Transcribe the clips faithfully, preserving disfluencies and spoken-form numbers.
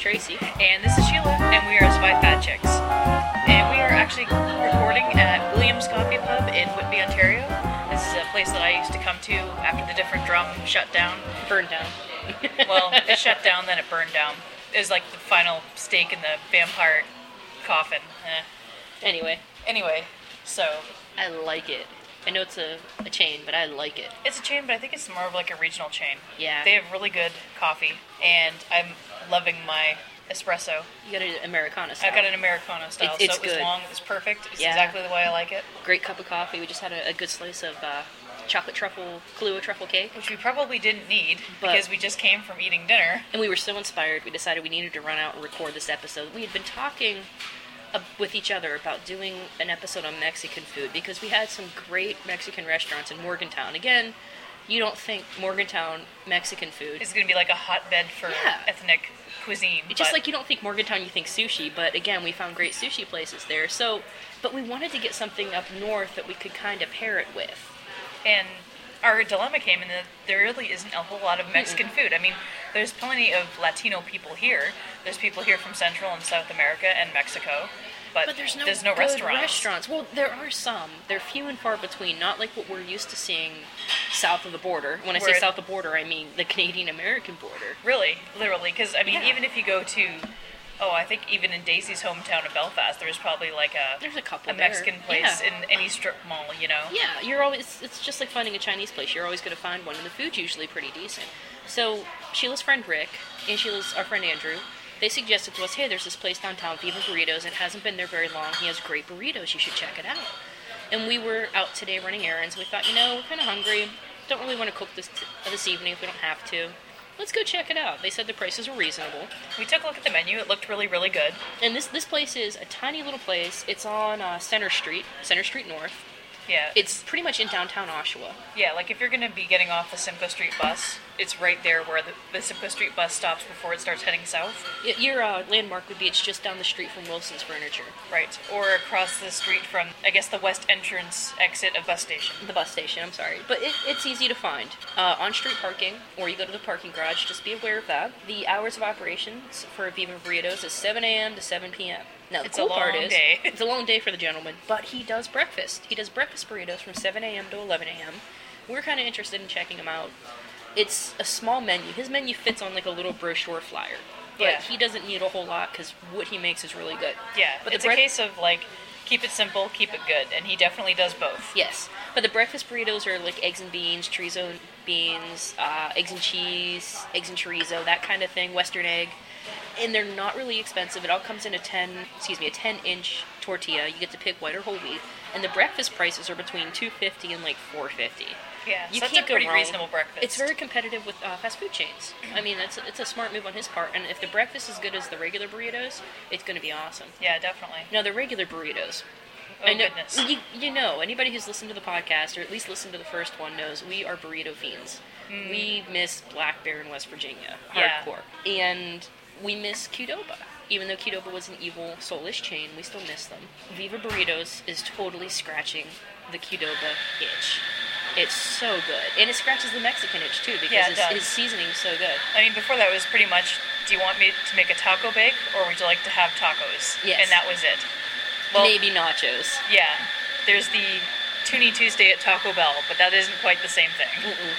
Tracy. And this is Sheila, and we are Spy Fat Chicks. And we are actually recording at Williams Coffee Pub in Whitby, Ontario. This is a place that I used to come to after the Different Drum shut down. Burned down. Well, it shut down, then it burned down. It was like the final stake in the vampire coffin. Eh. Anyway. Anyway, so... I like it. I know it's a, a chain, but I like it. It's a chain, but I think it's more of like a regional chain. Yeah. They have really good coffee, and I'm loving my espresso. You got an Americano style. I got an Americano style, It's- it's so it was good. long, it was perfect. It's Yeah. exactly the way I like it. Great cup of coffee. We just had a, a good slice of uh, chocolate truffle, Kahlua truffle cake. Which we probably didn't need, But- because we just came from eating dinner. And we were so inspired, we decided we needed to run out and record this episode. We had been talking uh, with each other about doing an episode on Mexican food because we had some great Mexican restaurants in Morgantown. Again, you don't think Morgantown Mexican food. It's going to be like a hotbed for Yeah. ethnic cuisine. It's just but like you don't think Morgantown, you think sushi, but again, we found great sushi places there. So, but we wanted to get something up north that we could kind of pair it with. And our dilemma came in that there really isn't a whole lot of Mexican food. I mean, there's plenty of Latino people here. There's people here from Central and South America and Mexico. But, But there's no, there's no good restaurants. restaurants. Well, there are some. They're few and far between. Not like what we're used to seeing south of the border. When I say Where- south of the border, I mean the Canadian-American border. Really, literally. Because, I mean, Yeah. even if you go to... Oh, I think even in Daisy's hometown of Belfast, there's probably like a... There's a couple a there. Mexican place Yeah. in any strip mall, you know? Yeah, you're always. It's just like finding a Chinese place. You're always going to find one, and the food's usually pretty decent. So Sheila's friend Rick and Sheila's our friend Andrew, they suggested to us, hey, there's this place downtown, Viva Burritos. It hasn't been there very long. He has great burritos. You should check it out. And we were out today running errands. We thought, you know, we're kind of hungry. Don't really want to cook this t- this evening if we don't have to. Let's go check it out. They said the prices were reasonable. We took a look at the menu. It looked really, really good. And this this place is a tiny little place. It's on uh, Center Street, Center Street North. Yeah. It's pretty much in downtown Oshawa. Yeah, like if you're going to be getting off the Simcoe Street bus, it's right there where the, the Simcoe Street bus stops before it starts heading south. Y- Your uh, landmark would be it's just down the street from Wilson's Furniture, Right. Or across the street from, I guess, the west entrance exit of bus station. the bus station. I'm sorry, but it, it's easy to find. Uh, on-street parking, or you go to the parking garage. Just be aware of that. The hours of operations for Viva Burritos is seven a.m. to seven p.m. Now the It's a cool part long is day. it's a long day for the gentleman, but he does breakfast. He does breakfast burritos from seven a.m. to eleven a.m. We're kind of interested in checking him out. It's a small menu. His menu fits on like a little brochure flyer. But Yeah. he doesn't need a whole lot because what he makes is really good. Yeah, But it's the a break- case of, like, keep it simple, keep it good, and he definitely does both. Yes, but the breakfast burritos are like eggs and beans, chorizo and beans, uh, eggs and cheese, eggs and chorizo, that kind of thing, Western egg, and they're not really expensive. It all comes in a ten, excuse me, a ten-inch tortilla. You get to pick white or whole wheat, and the breakfast prices are between two fifty and like four fifty. Yeah, You so that's can't a go pretty wrong. reasonable breakfast. It's very competitive with uh, fast food chains. I mean, it's it's a smart move on his part, and if the breakfast is as good as the regular burritos, it's going to be awesome. Yeah, definitely. Now, the regular burritos. Oh, I know, goodness. You, you know, anybody who's listened to the podcast, or at least listened to the first one, knows we are burrito fiends. We miss Black Bear in West Virginia, Yeah. hardcore. And we miss Qdoba. Even though Qdoba was an evil, soulless chain, we still miss them. Viva Burritos is totally scratching the Qdoba itch. It's so good. And it scratches the Mexican itch, too, because Yeah, it his, does. his seasoning's so good. I mean, before that was pretty much, do you want me to make a taco bake, or would you like to have tacos? Yes. And that was it. Well, Maybe nachos. yeah. There's the Toonie Tuesday at Taco Bell, but that isn't quite the same thing. Mm-mm.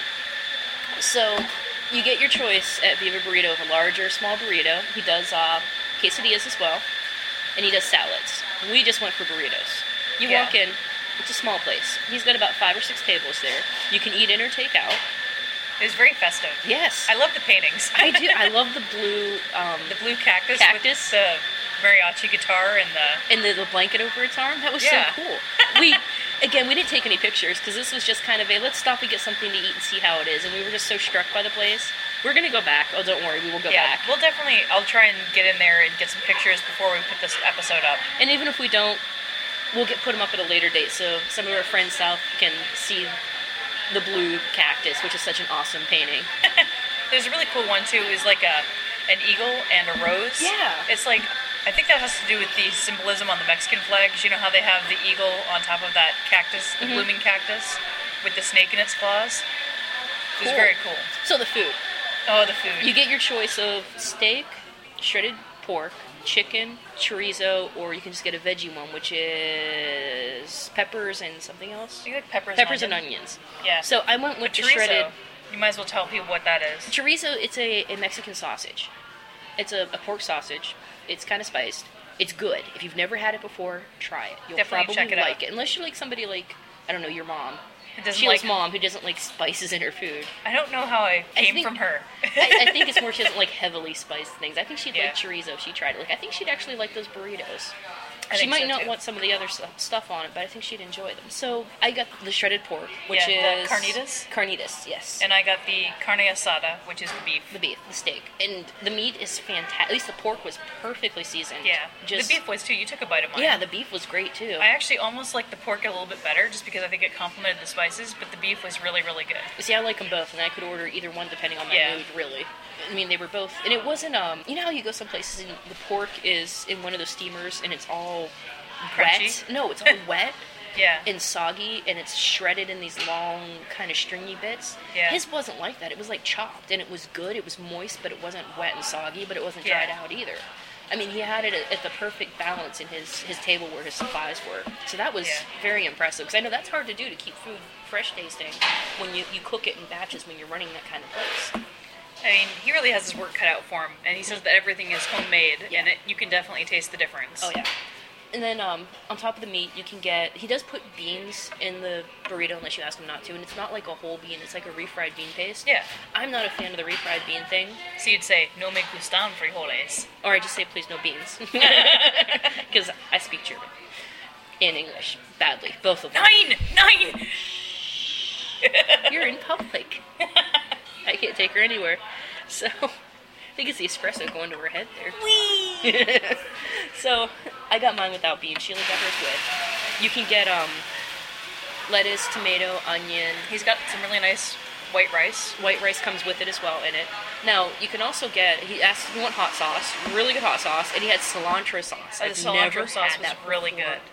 So, you get your choice at Viva Burrito of a large or a small burrito. He does uh, quesadillas as well, and he does salads. We just went for burritos. You Yeah. walk in, it's a small place. He's got about five or six tables there. You can eat in or take out. It was very festive. Yes. I love the paintings. I do. I love the blue, um, the blue cactus, Cactus. with the mariachi guitar and the... and the, the blanket over its arm. That was Yeah. so cool. We, again, we didn't take any pictures because this was just kind of a let's stop and get something to eat and see how it is. And we were just so struck by the place. We're gonna go back. Oh, don't worry, we will go yeah, back. we'll definitely... I'll try and get in there and get some pictures before we put this episode up. And even if we don't, we'll get put them up at a later date so some of our friends south can see the blue cactus, which is such an awesome painting. There's a really cool one, too, is like a an eagle and a rose. Yeah. It's like... I think that has to do with the symbolism on the Mexican flags. You know how they have the eagle on top of that cactus, the Mhm. blooming cactus, with the snake in its claws? It was Cool. very cool. So the food. Oh, the food. You get your choice of steak, shredded pork, chicken, chorizo, or you can just get a veggie one, which is peppers and something else. You like peppers, Peppers and, and onions. Yeah. So I went with But the chorizo, shredded you might as well tell people what that is. chorizo. It's a, a Mexican sausage. It's a, a pork sausage. It's kind of spiced. It's good. If you've never had it before, try it. You'll Definitely probably check it like out. it, unless you're like somebody like I don't know your mom. It doesn't Sheila's like- mom, who doesn't like spices in her food. I don't know how I I came think- from her. I, I think it's more she doesn't like heavily spiced things. I think she'd Yeah. like chorizo if she tried it. Like I think she'd actually like those burritos. I She think might so, not too. want some of the other stu- stuff on it, but I think she'd enjoy them. So I got the shredded pork, which Yeah, the is carnitas? Carnitas, yes. And I got the carne asada, which is the beef. the beef, the steak, and the meat is fantastic. At least the pork was perfectly seasoned. Yeah. Just, the beef was too. You took a bite of mine. Yeah, the beef was great too. I actually almost like the pork a little bit better just because I think it complemented the spices, but the beef was really, really good. See, I like them both, and I could order either one depending on my Yeah. mood, really. I mean, they were both, and it wasn't, um, you know how you go some places and the pork is in one of those steamers and it's all Crunchy? wet? No, it's all wet Yeah. and soggy, and it's shredded in these long, kind of stringy bits. Yeah. His wasn't like that. It was like chopped, and it was good. It was moist, but it wasn't wet and soggy, but it wasn't Yeah. dried out either. I mean, he had it at, at the perfect balance in his, his table where his supplies were. So that was Yeah. very impressive, because I know that's hard to do, to keep food fresh tasting when you, you cook it in batches when you're running that kind of place. I mean, he really has his work cut out for him, and he says that everything is homemade, Yeah. and it, you can definitely taste the difference. Oh, yeah. And then um, on top of the meat, you can get, he does put beans in the burrito unless you ask him not to, and it's not like a whole bean, it's like a refried bean paste. Yeah. I'm not a fan of the refried bean thing, So you'd say, no me gustan frijoles. or I just say please no beans, because I speak German and English badly, both of them. Nine! Nine! You're in public. I can't take her anywhere. So, I think it's the espresso going to her head there. Whee! So, I got mine without beans. Sheila got hers with. You can get um, lettuce, tomato, onion. He's got some really nice white rice. White rice comes with it as well in it. Now, you can also get, he asked if you want hot sauce, really good hot sauce, and he had cilantro sauce. Oh, the I've cilantro never sauce had was that really before. good.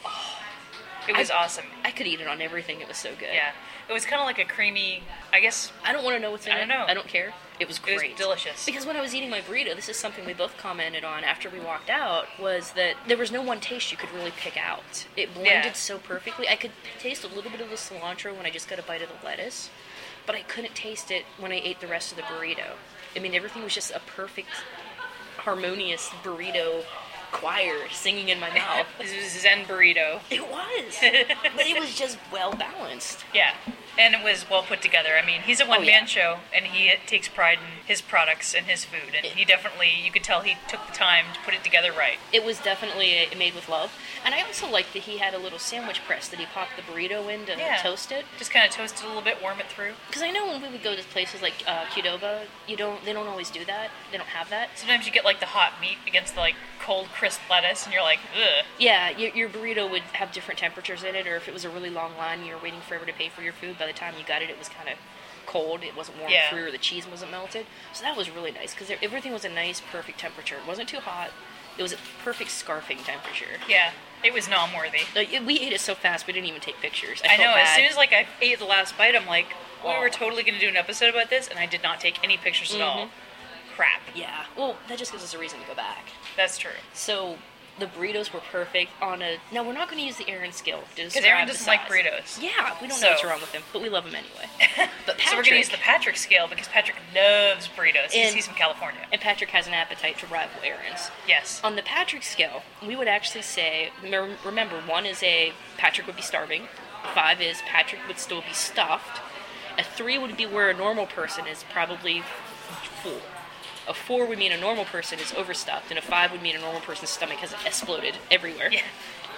It was I- awesome. I could eat it on everything. It was so good. Yeah. It was kind of like a creamy, I guess, I don't want to know what's in I it. don't know. I don't care. It was it was great. delicious. Because when I was eating my burrito, this is something we both commented on after we walked out, was that there was no one taste you could really pick out. It blended Yeah. so perfectly. I could taste a little bit of the cilantro when I just got a bite of the lettuce, but I couldn't taste it when I ate the rest of the burrito. I mean, everything was just a perfect, harmonious burrito choir singing in my mouth. This was Zen burrito. It was. But it was just well balanced. Yeah. And it was well put together. I mean, he's a one-man yeah. show, and he takes pride in his products and his food. And he definitely, you could tell he took the time to put it together right. It was definitely uh, made with love. And I also liked that he had a little sandwich press that he popped the burrito in to Yeah. toast it. Just kind of toast it a little bit, warm it through. Because I know when we would go to places like uh, Qdoba, you don't, they don't always do that. They don't have that. Sometimes you get like the hot meat against the like cold, crisp lettuce, and you're like, ugh. Yeah, your, your burrito would have different temperatures in it, or if it was a really long line and you were waiting forever to pay for your food, by the time you got it, it was kind of cold. It wasn't warm Yeah. through, or the cheese wasn't melted. So that was really nice, because everything was a nice, perfect temperature. It wasn't too hot. It was a perfect scarfing temperature. Yeah, it was nom-worthy. Like, it- we ate it so fast, we didn't even take pictures. I, I felt know, as bad. soon as like I ate the last bite, I'm like, we Oh. were totally going to do an episode about this, and I did not take any pictures at all. Crap. Yeah. Well, that just gives us a reason to go back. That's true. So the burritos were perfect on a. Now we're not going to use the Aaron scale to Because describe Aaron the doesn't like size. burritos. Yeah, we don't So- know what's wrong with him, but we love him anyway. But Patrick, So we're going to use the Patrick scale because Patrick loves burritos. And- He's from California. and Patrick has an appetite to rival Aaron's. Yes. On the Patrick scale, we would actually say, rem- remember, one is a Patrick would be starving. Five is Patrick would still be stuffed. A three would be where a normal person is probably full. A four would mean a normal person is overstuffed, and a five would mean a normal person's stomach has exploded everywhere. Yeah.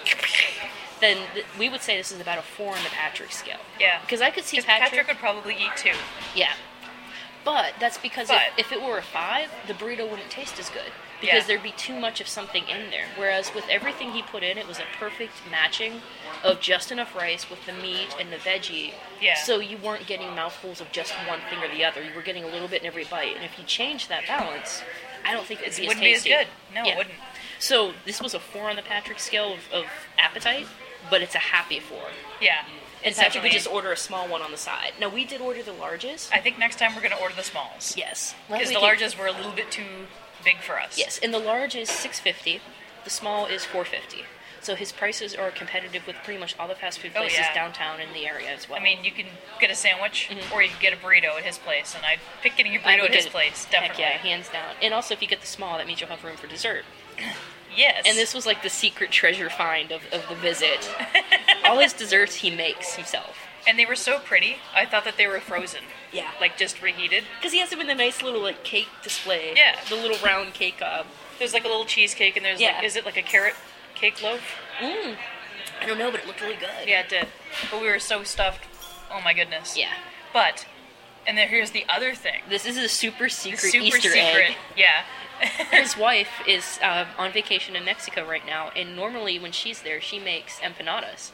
Then th- we would say this is about a four on the Patrick scale. Yeah. Because I could see 'Cause Patrick. Patrick would probably eat two. Yeah. But that's because But- if, if it were a five, the burrito wouldn't taste as good. Because Yeah. there'd be too much of something in there. Whereas with everything he put in, it was a perfect matching of just enough rice with the meat and the veggie. Yeah. So you weren't getting mouthfuls of just one thing or the other. You were getting a little bit in every bite. And if you changed that balance, I don't think it would It be wouldn't as be as tasty. good. No, Yeah. it wouldn't. So this was a four on the Patrick scale of, of appetite, but it's a happy four. Yeah. And It's Patrick would definitely- just order a small one on the side. Now, we did order the largest. I think next time we're going to order the smalls. Yes. Because We the did- larges were a little bit too big for us. Yes, and the large is six fifty. The small is four fifty. So his prices are competitive with pretty much all the fast food Oh, places yeah. downtown in the area as well. I mean, you can get a sandwich, Mhm. or you can get a burrito at his place, and I'd pick getting a I burrito would at his get- place, heck definitely. yeah, hands down. And also, if you get the small, that means you'll have room for dessert. Yes. And this was like the secret treasure find of, of the visit. All his desserts he makes himself. And they were so pretty. I thought that they were frozen, Yeah. like just reheated. Because he has them in the nice little like cake display. Yeah. The little round cake. Uh, There's like a little cheesecake, and there's Yeah. like, is it like a carrot cake loaf? mm, I don't know, but it looked really good. Yeah, it did. But we were so stuffed. Oh my goodness. Yeah. But, and then here's the other thing. This is a super The secret super Easter secret. egg. Yeah. His wife is uh, on vacation in Mexico right now, and normally when she's there, she makes empanadas.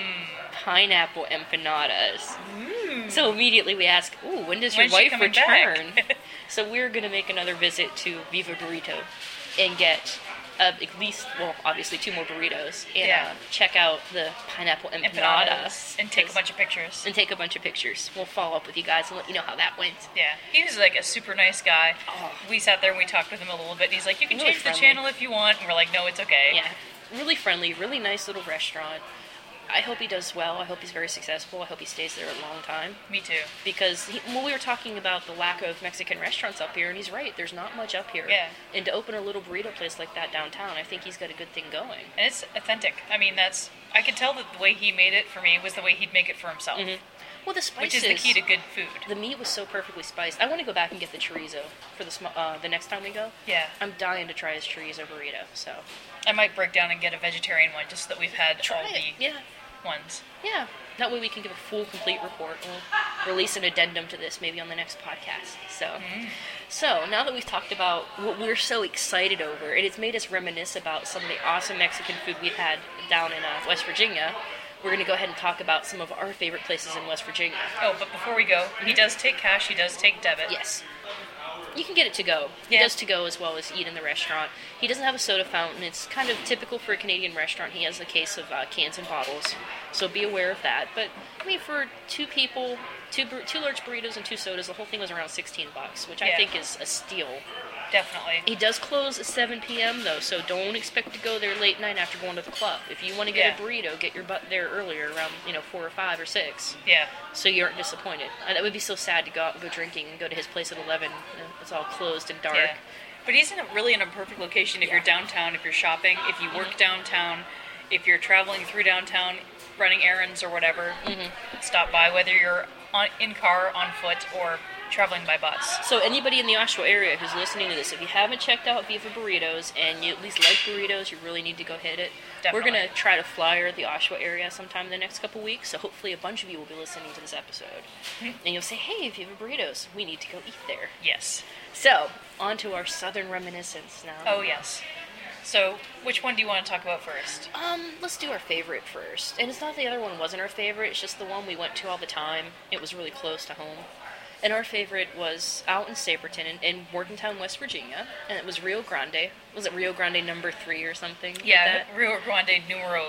Pineapple empanadas. So immediately we ask, ooh, when does your When's she wife coming return? back? So we're going to make another visit to Viva Burrito and get uh, at least, well, obviously two more burritos and Yeah. uh, check out the pineapple empanadas. Empanadas. And take a 'cause- bunch of pictures. and take a bunch of pictures. We'll follow up with you guys and let you know how that went. Yeah, he was like a super nice guy. Oh. We sat there and we talked with him a little bit. And he's like, "You can Really change friendly. the channel if you want." And we're like, "No, it's okay." Yeah, really friendly, really nice little restaurant. I hope he does well. I hope he's very successful. I hope he stays there a long time. Me too. Because he, well, we were talking about the lack of Mexican restaurants up here, and he's right. There's not much up here. Yeah. And to open a little burrito place like that downtown, I think he's got a good thing going. And it's authentic. I mean, that's I could tell that the way he made it for me was the way he'd make it for himself, Mhm. Well, the spices. which is the key to good food. The meat was so perfectly spiced. I want to go back and get the chorizo for the sm- uh, the next time we go. Yeah, I'm dying to try his chorizo burrito. So I might break down and get a vegetarian one just so that we've had try all it. the Yeah. ones. Yeah, that way we can give a full, complete report. We'll release an addendum to this maybe on the next podcast. So, Mm-hmm. so now that we've talked about what we're so excited over, and it's made us reminisce about some of the awesome Mexican food we've had down in uh, West Virginia, we're going to go ahead and talk about some of our favorite places in West Virginia. Oh, but before we go, he does take cash. He does take debit. Yes. You can get it to go. He Yeah. does to go as well as eat in the restaurant. He doesn't have a soda fountain. It's kind of typical for a Canadian restaurant. He has a case of uh, cans and bottles, so be aware of that. But I mean, for two people, two bur- two large burritos and two sodas, the whole thing was around sixteen bucks, which I Yeah. think is a steal. Definitely. He does close at seven p.m. though, so don't expect to go there late night after going to the club. If you want to get Yeah. a burrito, get your butt there earlier, around you know four or five or six. Yeah. So you aren't disappointed. And it would be so sad to go out and go drinking and go to his place at eleven. You know, it's all closed and dark. Yeah. But he's in a, really in a perfect location if Yeah. you're downtown, if you're shopping, if you work downtown, if you're traveling through downtown, running errands or whatever. Mhm. Stop by, whether you're on, in car, on foot, or traveling by bus. So anybody in the Oshawa area who's listening to this, if you haven't checked out Viva Burritos and you at least like burritos, you really need to go hit it. Definitely. We're going to try to flyer the Oshawa area sometime in the next couple weeks, so hopefully a bunch of you will be listening to this episode. Mhm. And you'll say, hey, Viva Burritos, we need to go eat there. Yes. So, on to our southern reminiscence now. Oh, yes. So, which one do you want to talk about first? Um, let's do our favorite first. And it's not the other one wasn't our favorite, it's just the one we went to all the time. It was really close to home. And our favorite was out in Saperton in, in Morgantown, West Virginia. And it was Rio Grande. Was it Rio Grande number three or something? like Yeah, that? Rio Grande numero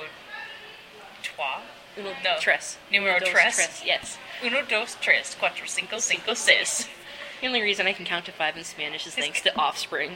trois. Uno No. tres. Numero Uno, dos, tres. Yes. Uno, dos, tres, cuatro, cinco, cinco, seis. The only reason I can count to five in Spanish is thanks to Offspring.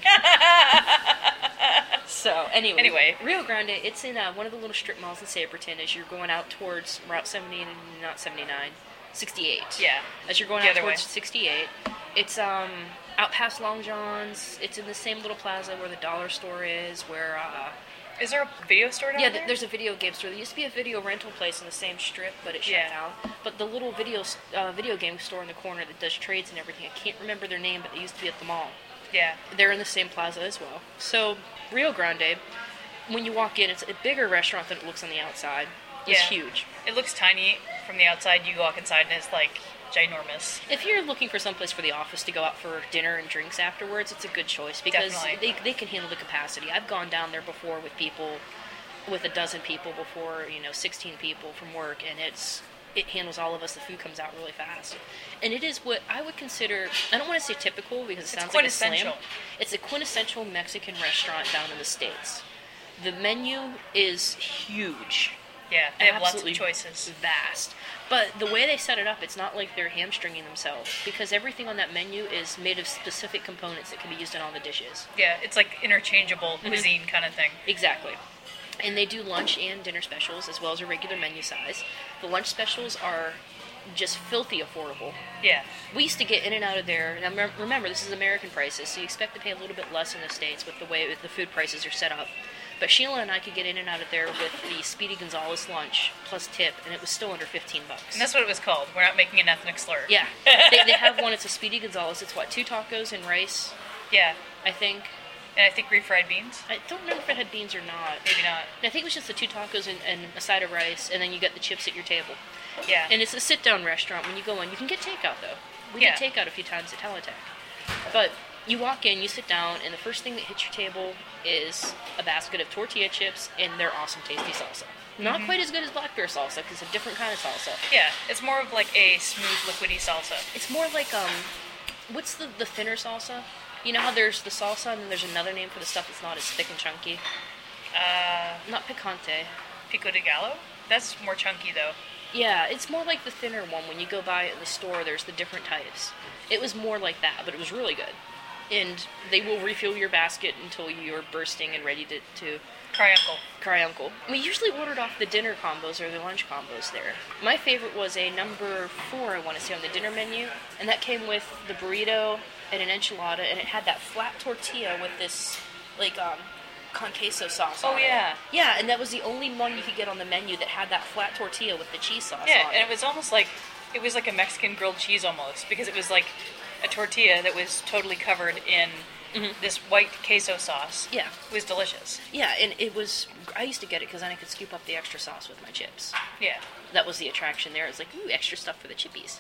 So, anyway, Anyway. Rio Grande, it's in uh, one of the little strip malls in Saperton as you're going out towards Route seventy, not seventy-nine, sixty-eight. Yeah. As you're going The out other way. towards sixty-eight. It's um out past Long John's. It's in the same little plaza where the dollar store is, where, uh, Is there a video store down yeah, there? th- there's a video game store. There used to be a video rental place in the same strip, but it shut Yeah. down. But the little video s- uh, video game store in the corner that does trades and everything, I can't remember their name, but they used to be at the mall. Yeah. They're in the same plaza as well. So, Rio Grande, when you walk in, it's a bigger restaurant than it looks on the outside. It's Yeah. huge. It looks tiny from the outside. You walk inside and it's like ginormous. If you're looking for someplace for the office to go out for dinner and drinks afterwards, it's a good choice because Definitely. they, they can handle the capacity. I've gone down there before with people, with a dozen people before, you know, sixteen people from work, and it's it handles all of us. The food comes out really fast. And it is what I would consider, I don't want to say typical because it It's sounds like a slam. quintessential. It's a quintessential Mexican restaurant down in the States. The menu is huge. Yeah, they have lots of Absolutely choices. Vast. But the way they set it up, it's not like they're hamstringing themselves, because everything on that menu is made of specific components that can be used in all the dishes. Yeah, it's like interchangeable Mm-hmm. cuisine kind of thing. Exactly. And they do lunch and dinner specials, as well as a regular menu size. The lunch specials are just filthy affordable. Yeah. We used to get in and out of there. Now mem- remember, this is American prices, so you expect to pay a little bit less in the States with the way the food prices are set up. But Sheila and I could get in and out of there with the Speedy Gonzales lunch plus tip, and it was still under fifteen bucks. And that's what it was called. We're not making an ethnic slur. Yeah. they, they have one, it's a Speedy Gonzales. It's what, two tacos and rice, Yeah. I think. And I think refried beans. I don't remember if it had beans or not. Maybe not. And I think it was just the two tacos and, and a side of rice, and then you get the chips at your table. Yeah. And it's a sit-down restaurant. When you go in, you can get takeout, though. We Yeah. did takeout a few times at Teletech. But you walk in, you sit down, and the first thing that hits your table is a basket of tortilla chips and their awesome tasty salsa. Not Mm-hmm. quite as good as black bear salsa, because it's a different kind of salsa. Yeah, it's more of like a smooth, liquidy salsa. It's more like, um, what's the, the thinner salsa? You know how there's the salsa, and then there's another name for the stuff that's not as thick and chunky? Uh, Not picante. pico de gallo? That's more chunky though. Yeah, it's more like the thinner one. When you go buy it in the store, there's the different types. It was more like that, but it was really good. And they will refill your basket until you're bursting and ready to, to Cry uncle. cry uncle. We usually ordered off the dinner combos or the lunch combos there. My favorite was a number four, I want to say, on the dinner menu, and that came with the burrito and an enchilada, and it had that flat tortilla with this, like, um, con queso sauce Oh, on yeah. it. Yeah, and that was the only one you could get on the menu that had that flat tortilla with the cheese sauce Yeah, on and it. it was almost like, it was like a Mexican grilled cheese almost, because it was like a tortilla that was totally covered in this white queso sauce. Yeah. It was delicious. Yeah, and it was, I used to get it because then I could scoop up the extra sauce with my chips. Yeah. That was the attraction there. It was like, ooh, extra stuff for the chippies.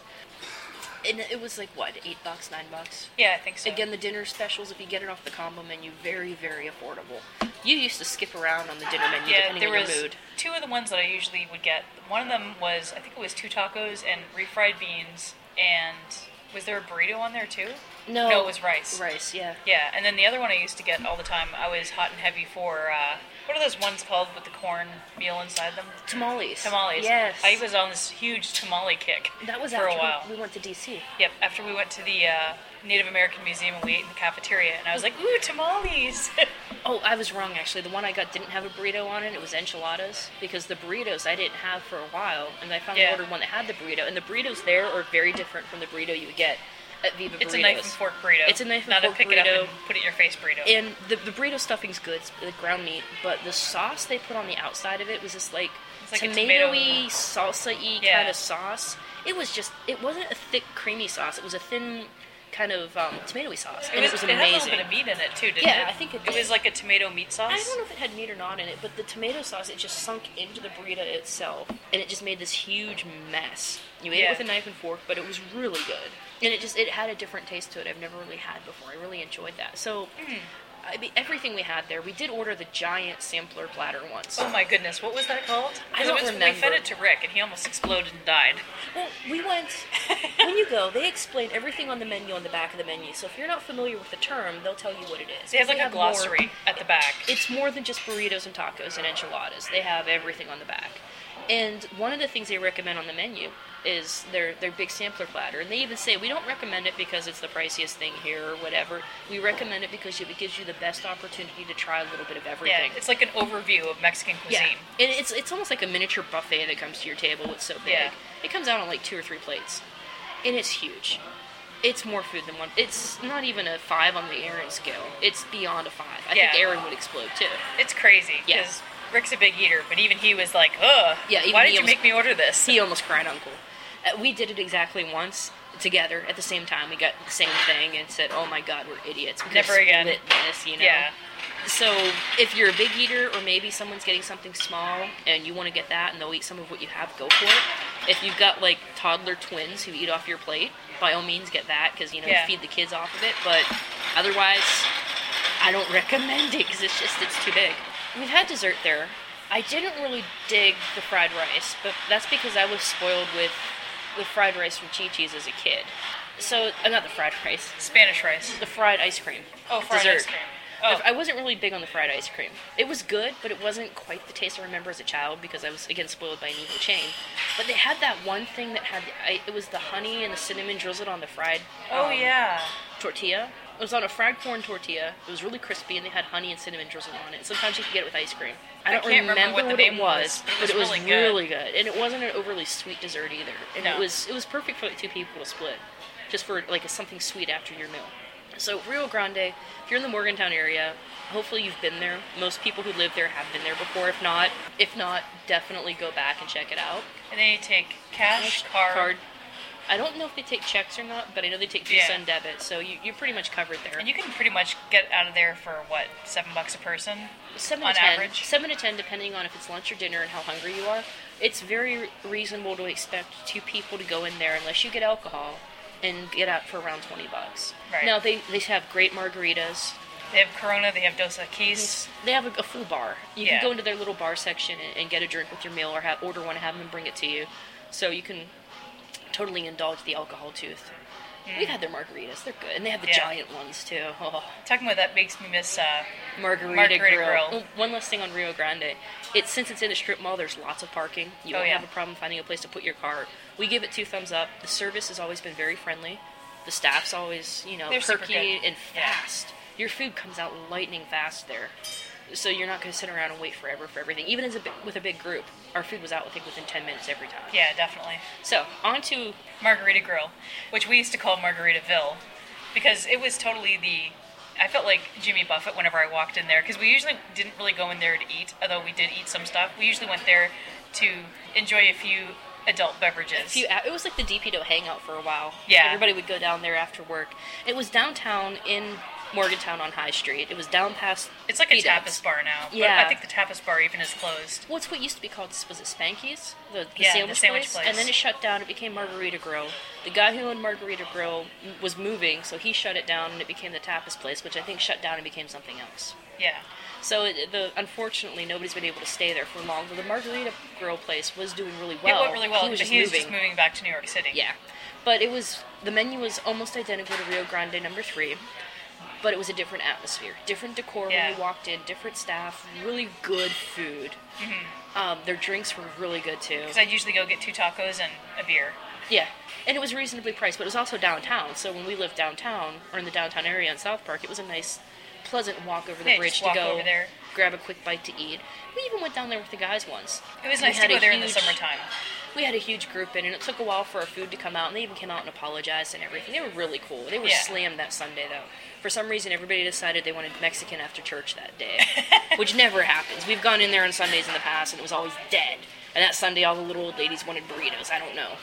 And it was like, what, eight bucks, nine bucks? Yeah, I think so. Again, the dinner specials, if you get it off the combo menu, very, very affordable. You used to skip around on the dinner menu Yeah, depending there on was your mood. two of the ones that I usually would get. One of them was, I think it was two tacos and refried beans, and was there a burrito on there too? No. No, it was rice. Rice, yeah. Yeah, and then the other one I used to get all the time, I was hot and heavy for, uh, what are those ones called with the corn meal inside them? Tamales. Tamales. Yes. I was on this huge tamale kick That was for after a while. we went to D C. Yep, after we went to the uh, Native American Museum and we ate in the cafeteria, and I was like, ooh, tamales! Oh, I was wrong, actually. The one I got didn't have a burrito on it. It was enchiladas, because the burritos I didn't have for a while, and I finally Yeah. ordered one that had the burrito. And the burritos there are very different from the burrito you would get at Viva Burritos. It's a knife and fork burrito. It's a knife and not fork a pick it burrito. up and put it in your face burrito. And the, the burrito stuffing's good, it's the ground meat, but the sauce they put on the outside of it was this, like, It's like a tomatoey, salsa-y Yeah. kind of sauce. It was just, it wasn't a thick, creamy sauce. It was a thin, kind of um, tomatoey sauce, and it was, it had a amazing. little bit of meat in it too, didn't Yeah, it? I think it It did. was like a tomato meat sauce. I don't know if it had meat or not in it, but the tomato sauce, it just sunk into the burrito itself, and it just made this huge mess. You ate Yeah. it with a knife and fork, but it was really good. And it just, it had a different taste to it I've never really had before. I really enjoyed that. So, Hmm. I mean, everything we had there, we did order the giant sampler platter once. Oh my goodness, what was that called? I 'Cause don't it was, remember. We fed it to Rick, and he almost exploded and died. Well, we went, when you go, they explain everything on the menu on the back of the menu. So if you're not familiar with the term, they'll tell you what it is. They have like a more- glossary at the back. It's more than just burritos and tacos and enchiladas. They have everything on the back. And one of the things they recommend on the menu is their their big sampler platter. And they even say, we don't recommend it because it's the priciest thing here or whatever. We recommend it because it gives you the best opportunity to try a little bit of Yeah, everything. it's like an overview of Mexican cuisine. And it's it's almost like a miniature buffet that comes to your table. It's so big. Yeah. It comes out on like two or three plates. And it's huge. It's more food than one. It's not even a five on the Aaron scale. It's beyond a five. I Yeah. think Aaron would explode too. It's crazy, Yeah. because Rick's a big eater, but even he was like, ugh, Yeah, even why he did you almost- make me order this? He almost cried uncle. Uh, we did it exactly once together at the same time. We got the same thing and said, "Oh my God, we're idiots. We could've Never again." split this, you know." Yeah. So if you're a big eater, or maybe someone's getting something small and you want to get that, and they'll eat some of what you have, go for it. If you've got like toddler twins who eat off your plate, by all means get that, because you know Yeah. you feed the kids off of it. But otherwise, I don't recommend it because it's just it's too big. We've had dessert there. I didn't really dig the fried rice, but that's because I was spoiled with with fried rice from Chi-Chi's as a kid. So, uh, not the fried rice, Spanish rice. the fried ice cream. Oh, fried dessert. ice cream. Oh. I wasn't really big on the fried ice cream. It was good, but it wasn't quite the taste I remember as a child because I was, again, spoiled by an evil chain. But they had that one thing that had, I, it was the honey and the cinnamon drizzled on the fried Oh, um, yeah. tortilla. It was on a fried corn tortilla. It was really crispy, and they had honey and cinnamon drizzled on it. Sometimes you could get it with ice cream. I I don't can't remember, remember what the what name it was, was, but it was really really good. good. And it wasn't an overly sweet dessert either. And No. it was it was perfect for like two people to split, just for like a, something sweet after your meal. So Rio Grande, if you're in the Morgantown area, hopefully you've been there. Most people who live there have been there before. If not, if not, definitely go back and check it out. And they take cash, card. Card. I don't know if they take checks or not, but I know they take Visa Yeah. and debit, so you, you're pretty much covered there. And you can pretty much get out of there for, what, seven bucks a person? Seven on to ten. average? Seven to ten, depending on if it's lunch or dinner and how hungry you are. It's very reasonable to expect two people to go in there unless you get alcohol and get out for around twenty bucks. Right. Now they they have great margaritas. They have Corona, they have Dos Equis. They have a, a full bar. You Yeah. can go into their little bar section and, and get a drink with your meal, or have, order one and have them bring it to you. So you can totally indulge the alcohol tooth. We've had their margaritas; they're good, and they have the Yeah. giant ones too. Oh. Talking about that makes me miss uh, Margarita, Margarita Grill. Grill. Oh, one last thing on Rio Grande. It's since it's in a strip mall, there's lots of parking. You Oh, won't yeah. have a problem finding a place to put your car. We give it two thumbs up. The service has always been very friendly. The staff's always, you know, They're super perky good. and Yeah. fast. Your food comes out lightning fast there. So you're not going to sit around and wait forever for everything. Even as a big, with a big group, our food was out, I think, within ten minutes every time. Yeah, definitely. So, on to Margarita Grill, which we used to call Margaritaville, because it was totally the... I felt like Jimmy Buffett whenever I walked in there, because we usually didn't really go in there to eat, although we did eat some stuff. We usually went there to enjoy a few adult beverages. a few, it was like the D P Do hangout for a while. Yeah. Everybody would go down there after work. It was downtown in Morgantown on High Street. It was down past It's like a Fedex. tapas bar now, but Yeah. I think the tapas bar even is closed. Well, it's what used to be called, was it Spanky's? The, the Yeah, the sandwich, sandwich place? place. And then it shut down. It became Margarita Grill. The guy who owned Margarita Grill m- was moving, so he shut it down, and it became the Tapas place, which I think shut down and became something else. Yeah. So it, the unfortunately, nobody's been able to stay there for long. But the Margarita Grill place was doing really well. it went really well, He was but just he was moving. just moving back to New York City. Yeah, but it was the menu was almost identical to Rio Grande number three, but it was a different atmosphere, different decor Yeah. when you walked in, different staff, really good food. Mm-hmm. Um, their drinks were really good too. Because I'd usually go get two tacos and a beer. Yeah, and it was reasonably priced, but it was also downtown. So when we lived downtown or in the downtown area in South Park, it was a nice, pleasant walk over the Yeah, bridge just to walk go over there. grab a quick bite to eat. We even went down there with the guys once. It was We nice to had go a there in the huge- summertime. We had a huge group in, and it took a while for our food to come out, and they even came out and apologized and everything. They were really cool. They were Yeah. slammed that Sunday, though. For some reason, everybody decided they wanted Mexican after church that day, which never happens. We've gone in there on Sundays in the past, and it was always dead. And that Sunday, all the little old ladies wanted burritos. I don't know.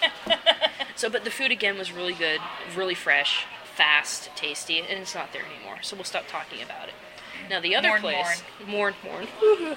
So, but the food, again, was really good, really fresh, fast, tasty, and it's not there anymore. So we'll stop talking about it. Now, the other Mourn, place... Mourn, mourn.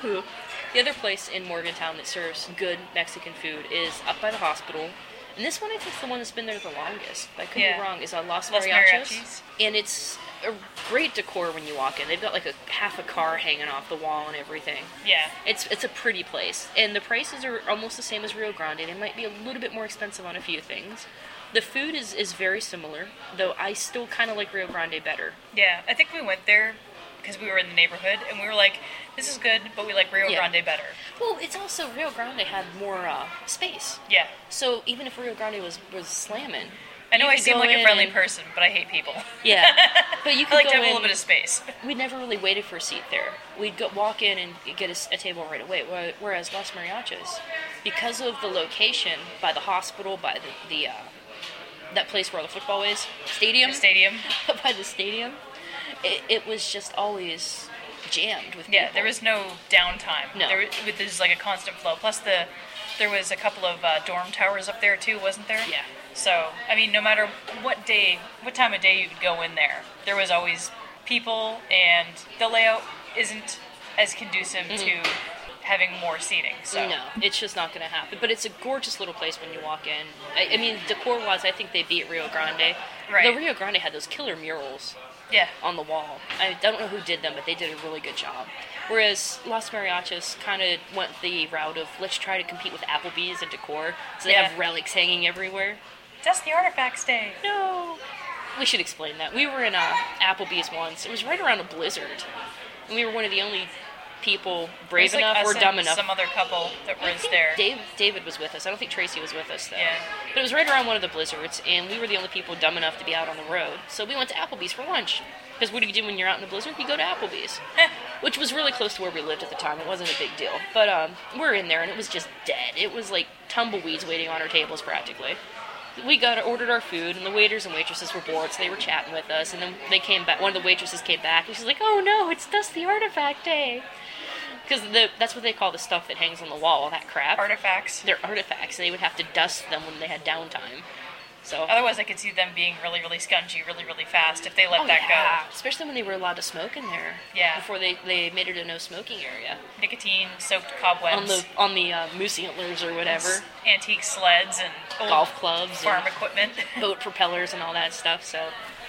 The other place in Morgantown that serves good Mexican food is up by the hospital. And this one, I think, is the one that's been there the longest. I could Yeah. be wrong. Is uh, Los, Los Mariachis. Mariachis. And it's a great decor when you walk in. They've got like a half a car hanging off the wall and everything. Yeah. It's it's a pretty place. And the prices are almost the same as Rio Grande. They might be a little bit more expensive on a few things. The food is, is very similar, though I still kind of like Rio Grande better. Yeah, I think we went there because we were in the neighborhood, and we were like, this is good, but we like Rio Yeah. Grande better. Well, it's also Rio Grande had more uh, space. Yeah. So even if Rio Grande was, was slamming, I know you I could seem go like a in friendly and- person, but I hate people. Yeah, but you I could like go to have a in. little bit of space. We never really waited for a seat there. We'd go, walk in and get a, s- a table right away. Where- Whereas Los Mariachis, because of the location by the hospital, by the, the uh, that place where all the football is, stadium, The stadium. by the stadium, it, it was just always jammed with people. Yeah, there was no downtime. No. There was, it was like a constant flow. Plus, the there was a couple of uh, dorm towers up there too, wasn't there? Yeah. So, I mean, no matter what day, what time of day you could go in there, there was always people, and the layout isn't as conducive to having more seating. So, No, it's just not going to happen. But it's a gorgeous little place when you walk in. I, I mean, decor-wise, I think they beat Rio Grande. Right. The Rio Grande had those killer murals yeah, on the wall. I don't know who did them, but they did a really good job. Whereas Los Mariachis kind of went the route of, let's try to compete with Applebee's and decor. So they Yeah. have relics hanging everywhere. Dust the Artifacts Day. No. We should explain that. We were in uh, Applebee's once. It was right around a blizzard. and we were one of the only people brave There's, like, enough us or dumb and enough. some other couple that I was think there. Dave, David was with us. I don't think Tracy was with us, though. Yeah. But it was right around one of the blizzards, and we were the only people dumb enough to be out on the road. So we went to Applebee's for lunch. Because what do you do when you're out in the blizzard? You go to Applebee's. Which was really close to where we lived at the time. It wasn't a big deal. But um, we're in there, and it was just dead. It was like tumbleweeds waiting on our tables, practically. We got ordered our food, and the waiters and waitresses were bored, so they were chatting with us. And then they came back. One of the waitresses came back, and she's like, "Oh no, it's Dusty Artifact Day." Because that's what they call the stuff that hangs on the wall, all that crap. Artifacts. They're artifacts, and they would have to dust them when they had downtime. So Otherwise, I could see them being really, really scungy, really, really fast if they let oh, that yeah. go. Especially when they were allowed to smoke in there. Yeah. Before they, they made it a no smoking area. Nicotine-soaked cobwebs. On the on the uh, moose antlers or whatever. Antique sleds and old Golf clubs. farm and equipment. boat propellers and all that stuff. So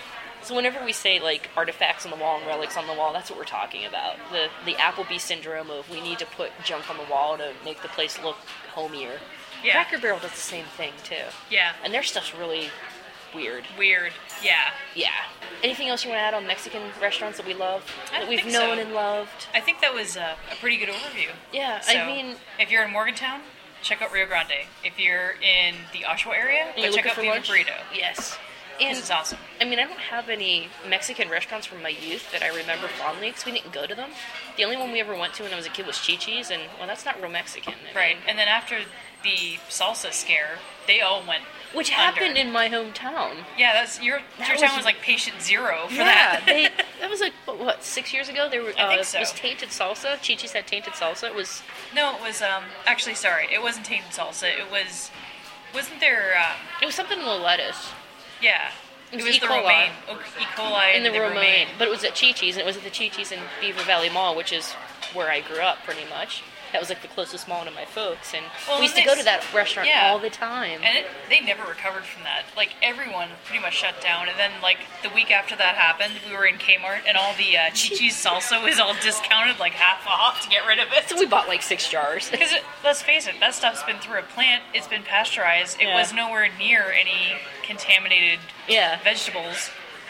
so whenever we say like artifacts on the wall and relics on the wall, that's what we're talking about. The the Applebee syndrome of we need to put junk on the wall to make the place look homier. Yeah. Cracker Barrel does the same thing too. Yeah. And their stuff's really weird. Weird. Yeah. Yeah. Anything else you want to add on Mexican restaurants that we love? I That we've think known so. and loved? I think that was a, a pretty good overview. Yeah, So, I mean, if you're in Morgantown, check out Rio Grande. If you're in the Oshawa area, and you're check looking out for Viva lunch? Burrito. Yes. This And is awesome. I mean, I don't have any Mexican restaurants from my youth that I remember fondly because we didn't go to them. The only one we ever went to when I was a kid was Chi-Chi's, and, well, that's not real Mexican. I Right. mean, And then after the salsa scare, they all went which under. happened in my hometown. Yeah, that's your That your was- town was like patient zero for yeah, that. they, that was like, what, what, six years ago? They were, I think uh, so. It was Tainted Salsa. Chi-Chi's had Tainted Salsa. It was, No, it was um actually sorry, it wasn't tainted salsa. It was wasn't there um, it was something in the lettuce. yeah. It It was was E. the coli. romaine. Oh, E. coli In and the, the romaine. romaine. But it was at Chi-Chi's, and it was at the Chi-Chi's in Beaver Valley Mall, which is where I grew up, pretty much. That was like the closest mall to my folks, and Well, we used to and go they- to that restaurant yeah. all the time. And it, they never recovered from that. Like, everyone pretty much shut down. And then, like, the week after that happened, we were in Kmart, and all the uh, Chi-Chi's salsa was all discounted, like, half off to get rid of it. So we bought like six jars. Because, let's face it, that stuff's been through a plant, it's been pasteurized, it Yeah. was nowhere near any contaminated Yeah. vegetables.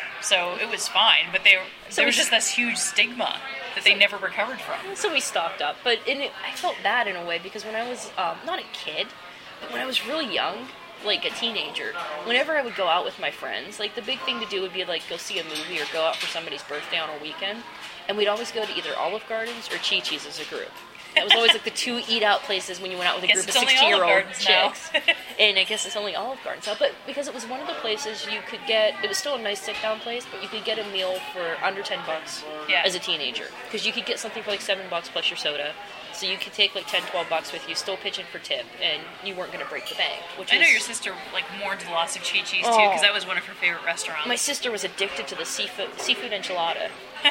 So it was fine, but they, So there we was just this huge stigma that they never recovered from. So we stocked up, but in it, I felt bad in a way because when I was um, not a kid, but when I was really young, like a teenager, whenever I would go out with my friends, like the big thing to do would be like go see a movie or go out for somebody's birthday on a weekend, and we'd always go to either Olive Gardens or Chi-Chi's as a group. That was always like the two eat-out places when you went out with a Guess group of it's only Olive sixty-year-old Gardens now. chicks. And I guess it's only Olive Garden now. But because it was one of the places you could get, it was still a nice sit-down place, but you could get a meal for under ten bucks Yeah. as a teenager. Because you could get something for like seven bucks plus your soda. So you could take like ten, twelve bucks with you, still pitch in for tip, and you weren't going to break the bank. Which I know was, your sister, like, mourned the loss of Chi-Chi's, too, Oh. because that was one of her favorite restaurants. My sister was addicted to the seafood, seafood enchilada.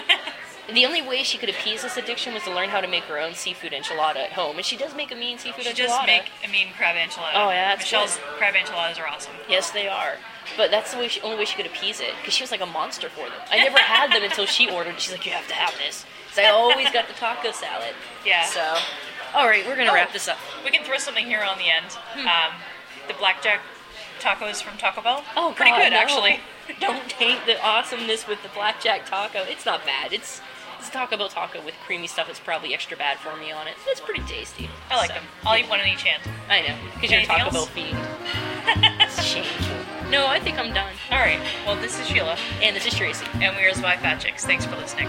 The only way she could appease this addiction was to learn how to make her own seafood enchilada at home. And she does make a mean seafood She enchilada. does make a mean crab enchilada. Oh, yeah, that's Michelle's good. crab enchiladas are awesome. Yes, they are. But that's the way she, only way she could appease it, because she was like a monster for them. I never had them until she ordered. She's like, you have to have this. Because I always got the taco salad. Yeah. So, all right, we're going to Oh. wrap this up. We can throw something here on the end. Hmm. Um, the blackjack tacos from Taco Bell. Oh, God, Pretty good, no. actually. Don't taint the awesomeness with the blackjack taco. It's not bad. It's it's a Taco Bell taco with creamy stuff that's probably extra bad for me on it. It's pretty tasty. I like So, them. I'll eat one in each hand. I know, because you're a Anything Taco else? Bell fiend. It's shameful. No, I think I'm done. All right. Well, this is Sheila, And this is Tracy. and we are Zwei Fat Chicks. Thanks for listening.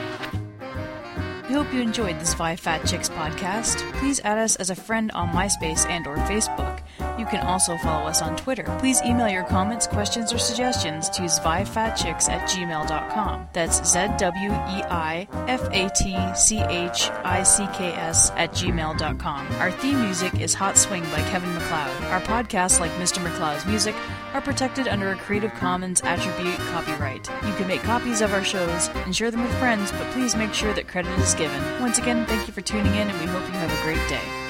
We hope you enjoyed this Zwei Fat Chicks podcast. Please add us as a friend on MySpace and or Facebook. You can also follow us on Twitter. Please email your comments, questions, or suggestions to zweifatchicks at gmail dot com. That's Z W E I F A T C H I C K S at gmail dot com. Our theme music is Hot Swing by Kevin MacLeod. Our podcasts, like Mister MacLeod's music, are protected under a Creative Commons attribute copyright. You can make copies of our shows and share them with friends, but please make sure that credit is given. Once again, thank you for tuning in, and we hope you have a great day.